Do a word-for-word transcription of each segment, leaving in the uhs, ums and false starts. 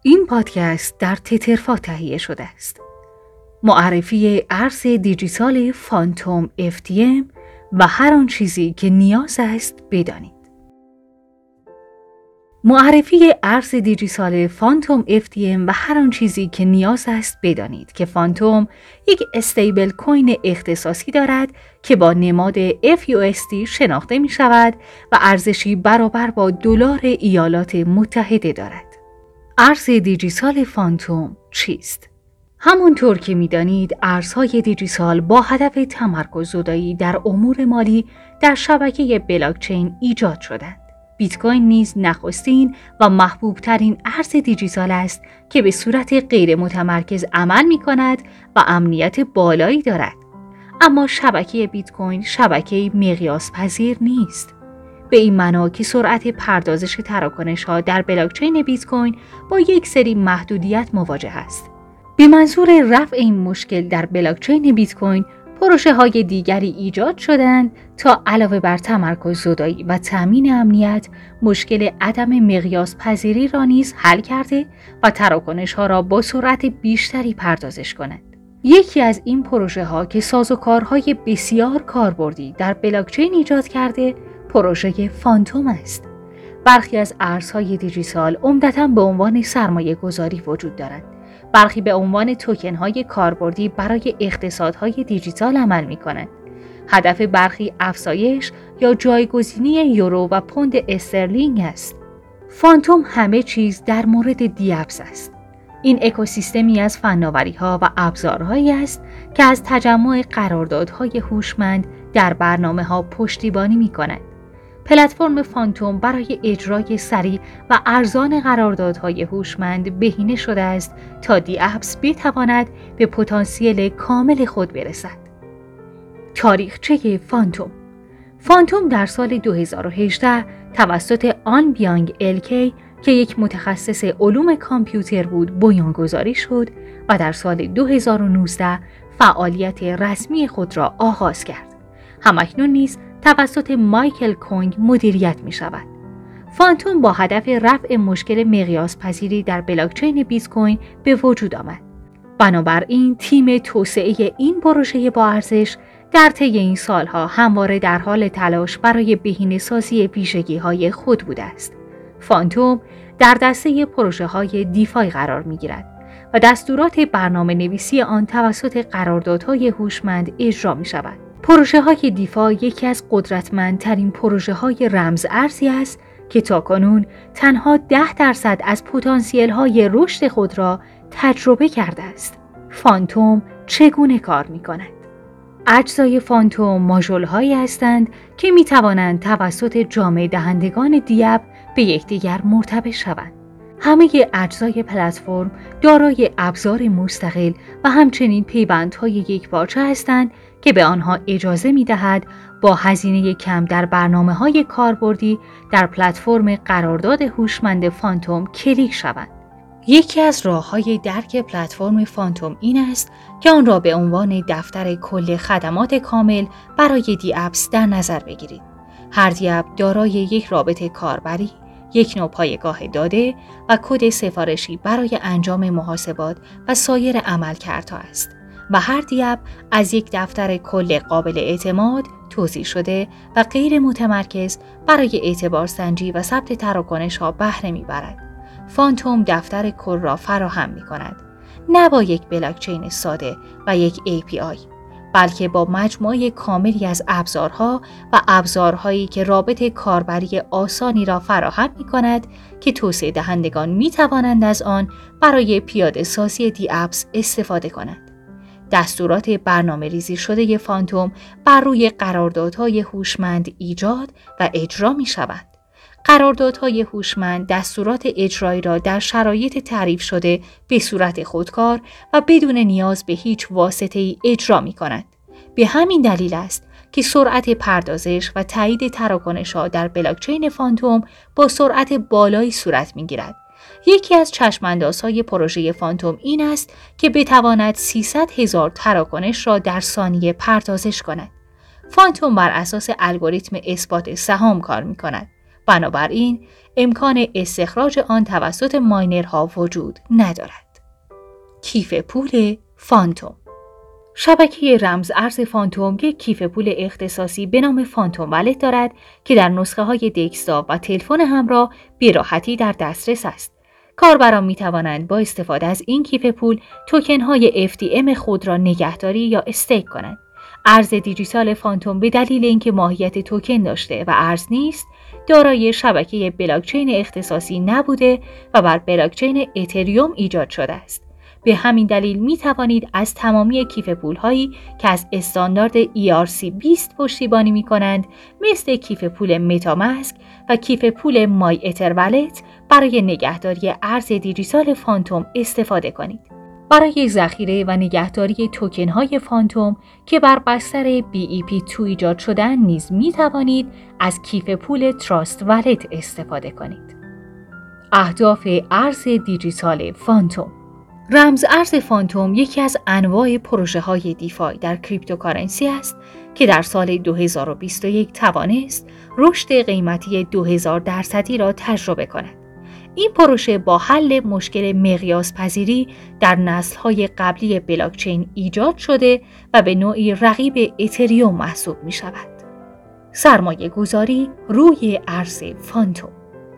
این پادکست در تترفا تهیه شده است. معرفی ارز دیجیتال فانتوم اف تی ام و هر آن چیزی که نیاز است بدانید. معرفی ارز دیجیتال فانتوم اف تی ام و هر آن چیزی که نیاز است بدانید که فانتوم یک استیبل کوین اختصاصی دارد که با نماد اف یو اس دی شناخته می شود و ارزشی برابر با دلار ایالات متحده دارد. ارز دیجیتال فانتوم چیست؟ همونطور که می‌دانید ارزهای دیجیتال با هدف تمرکز زدایی در امور مالی در شبکه بلاکچین ایجاد شدند. بیت کوین نیز نخستین و محبوب ترین ارز دیجیتال است که به صورت غیر متمرکز عمل می‌کند و امنیت بالایی دارد. اما شبکه بیت کوین شبکه مقیاس پذیر نیست. به این معنا که سرعت پردازش تراکنش‌ها در بلاکچین بیت کوین با یک سری محدودیت مواجه است. به منظور رفع این مشکل در بلاکچین بیت کوین، پروژه‌های دیگری ایجاد شدند تا علاوه بر تمرکز زدایی و تامین امنیت، مشکل عدم مقیاس پذیری را نیز حل کرده و تراکنش‌ها را با سرعت بیشتری پردازش کنند. یکی از این پروژه‌ها که سازوکارهای بسیار کاربردی در بلاکچین ایجاد کرده، پروژه فانتوم است. برخی از ارزهای دیجیتال عمدتاً به عنوان سرمایه گذاری وجود دارند. برخی به عنوان توکن‌های کاربردی برای اقتصادهای دیجیتال عمل می‌کنند. هدف برخی افزایش یا جایگزینی یورو و پوند استرلینگ است. فانتوم همه چیز در مورد دیابس است. این اکوسیستمی از فناوری‌ها و ابزارهایی است که از تجمع قراردادهای هوشمند در برنامه‌ها پشتیبانی می‌کنند. پلتفرم فانتوم برای اجرای سریع و ارزان قراردادهای هوشمند بهینه شده است تا دیابس بتواند به پتانسیل کامل خود برسد. تاریخچه فانتوم. فانتوم در سال دو هزار و هجده توسط آن بیانگ الکی که یک متخصص علوم کامپیوتر بود بنیانگذاری شد و در سال دو هزار و نوزده فعالیت رسمی خود را آغاز کرد. همکنون نیز توسط مایکل کونگ مدیریت می شود. فانتوم با هدف رفع مشکل مقیاس پذیری در بلاکچین بیت کوین به وجود آمد. بنابراین تیم توسعه این پروژه با ارزش در طی این سالها همواره در حال تلاش برای بهینه‌سازی ویژگی‌های خود بوده است. فانتوم در دسته پروژه‌های دیفای قرار می‌گیرد و دستورات برنامه‌نویسی آن توسط قراردادهای هوشمند اجرا می‌شود. پروژه‌های دیفا یکی از قدرتمندترین پروژه‌های رمز ارزی است که تاکنون تنها ده درصد از پتانسیل‌های رشد خود را تجربه کرده است. فانتوم چگونه کار می‌کند؟ اجزای فانتوم ماژول‌هایی هستند که می‌توانند توسط جامعه دهندگان دیاب به یکدیگر مرتبط شوند. همه اجزای پلتفرم دارای ابزار مستقل و همچنین پیوندهای یکپارچه هستند که به آنها اجازه می‌دهد با هزینه کم در برنامه‌های کاربردی در پلتفرم قرارداد هوشمند فانتوم کلیک شوند. یکی از راه‌های درک پلتفرم فانتوم این است که آن را به عنوان دفتر کل خدمات کامل برای دیابس در نظر بگیرید. هر دیاب دارای یک رابط کاربری، یک نوع پایگاه داده و کد سفارشی برای انجام محاسبات و سایر عملکردها است و هر دیاب از یک دفتر کل قابل اعتماد، توزیع شده و غیر متمرکز برای اعتبار سنجی و ثبت تراکنش‌ها بهره می‌برد. فانتوم دفتر کل را فراهم می‌کند، نه با یک بلاکچین ساده و یک ای پی آی، بلکه با مجموعه کاملی از ابزارها و ابزارهایی که رابط کاربری آسانی را فراهم می‌کند که توسعه دهندگان می‌توانند از آن برای پیاده سازی دیابس استفاده کنند. دستورات برنامه ریزی شده فانتوم بر روی قراردادهای هوشمند ایجاد و اجرا می شوند. قراردادهای هوشمند دستورات اجرایی را در شرایط تعریف شده به صورت خودکار و بدون نیاز به هیچ واسطه‌ای اجرا می کنند. به همین دلیل است که سرعت پردازش و تایید تراکنش‌ها در بلاکچین فانتوم با سرعت بالایی صورت می گیرد. یکی از چشم‌اندازهای پروژه فانتوم این است که بتواند سیصد هزار تراکنش را در ثانیه پردازش کند. فانتوم بر اساس الگوریتم اثبات سهام کار می‌کند. بنابراین امکان استخراج آن توسط ماینرها وجود ندارد. کیف پول فانتوم. شبکه رمز ارز فانتوم یک کیف پول اختصاصی به نام فانتوم والت دارد که در نسخه های دسکتاپ و تلفن همراه به راحتی در دسترس است. کاربران می توانند با استفاده از این کیف پول توکن های اف تی ام خود را نگهداری یا استیک کنند. ارز دیجیتال فانتوم به دلیل اینکه ماهیت توکن داشته و ارز نیست، دارای شبکه بلاکچین اختصاصی نبوده و بر بلاکچین اتریوم ایجاد شده است. به همین دلیل می توانید از تمامی کیف پول هایی که از استاندارد ای آر سی بیست پشتیبانی می کنند مثل کیف پول متاماسک و کیف پول مای اتر والت برای نگهداری ارز دیجیتال فانتوم استفاده کنید. برای ذخیره و نگهداری توکن های فانتوم که بر بستر بی ای پی دو ایجاد شدن نیز می توانید از کیف پول تراست والت استفاده کنید. اهداف ارز دیجیتال فانتوم. رمز ارز فانتوم یکی از انواع پروژه های دیفای در کریپتوکارنسی است که در سال دو هزار و بیست و یک توانست رشد قیمتی دو هزار درصدی را تجربه کند. این پروژه با حل مشکل مقیاس پذیری در نسل‌های قبلی بلاکچین ایجاد شده و به نوعی رقیب اتریوم محسوب می شود. سرمایه گذاری روی ارز فانتوم.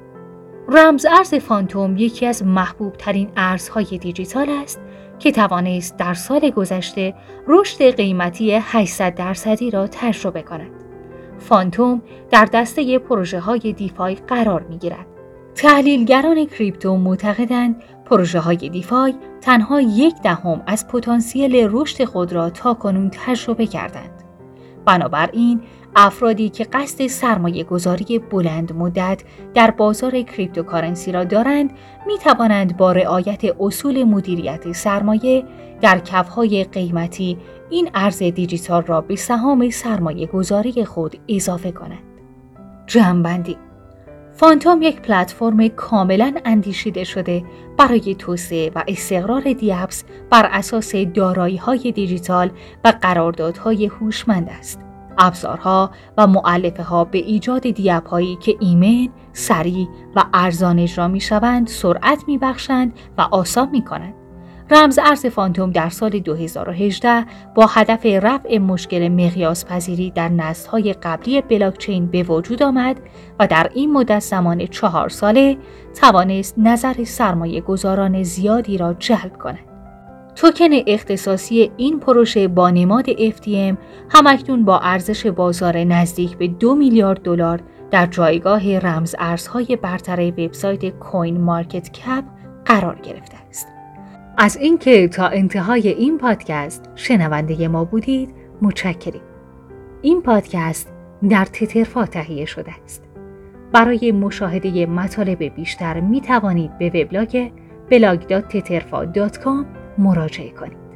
رمز ارز فانتوم یکی از محبوب ترین ارزهای دیجیتال است که توانست در سال گذشته رشد قیمتی هشتصد درصدی را تجربه کند. فانتوم در دسته پروژه های دیفای قرار می گیرد. تحلیلگران کریپتو معتقدند پروژه های دیفای تنها یک دهم از پتانسیل رشد خود را تاکنون تجربه کردند. بنابراین افرادی که قصد سرمایه گذاری بلند مدت در بازار کریپتوکارنسی را دارند می توانند با رعایت اصول مدیریت سرمایه در کفهای قیمتی این ارز دیجیتال را به سهام سرمایه گذاری خود اضافه کنند. جمع‌بندی: فانتوم یک پلتفرم کاملاً اندیشیده شده برای توسعه و استقرار دی‌اپس بر اساس دارایی‌های دیجیتال و قراردادهای هوشمند است. ابزارها و مؤلفه‌ها به ایجاد دی‌اپ‌هایی که ایمن، سریع و ارزان اجرا می‌شوند، سرعت می‌بخشند و آسان می‌کنند. رمز ارز فانتوم در سال دو هزار و هجده با هدف رفع مشکل مقیاس پذیری در نسل‌های قبلی بلاکچین به وجود آمد و در این مدت زمان چهار ساله توانست نظر سرمایه گذاران زیادی را جلب کند. توکن اختصاصی این پروژه با نماد اف تی ام همکنون با ارزش بازار نزدیک به دو میلیارد دلار در جایگاه رمز ارزهای برتر وبسایت کوین مارکت کپ قرار گرفته است. از اینکه تا انتهای این پادکست شنونده ما بودید متشکریم. این پادکست در تترفا تهیه شده است. برای مشاهده مطالب بیشتر می توانید به وبلاگ بلاگ دات تترفا دات کام مراجعه کنید.